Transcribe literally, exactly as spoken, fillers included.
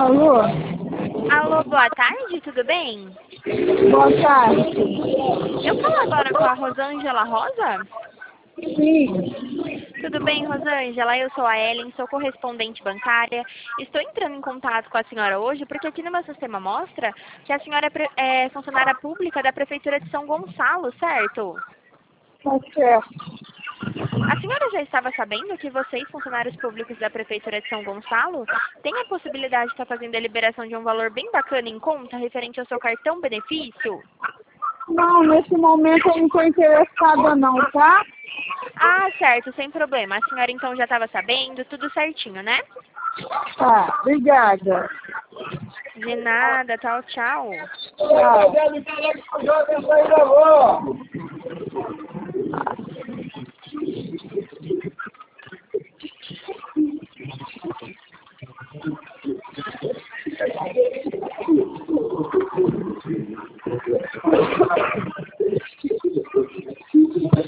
Alô? Alô, boa tarde, tudo bem? Boa tarde. Eu falo agora com a Rosângela Rosa? Sim. Tudo bem, Rosângela? Eu sou a Ellen, sou correspondente bancária. Estou entrando em contato com a senhora hoje porque aqui no meu sistema mostra que a senhora é, pre- é funcionária pública da Prefeitura de São Gonçalo, certo? Tá certo. A senhora já estava sabendo que vocês, funcionários públicos da Prefeitura de São Gonçalo, têm a possibilidade de estar fazendo a liberação de um valor bem bacana em conta referente ao seu cartão benefício? Não, nesse momento eu não estou interessada não, tá? Ah, certo, sem problema. A senhora então já estava sabendo, tudo certinho, né? Tá, obrigada. De nada, tchau, tchau. Tchau.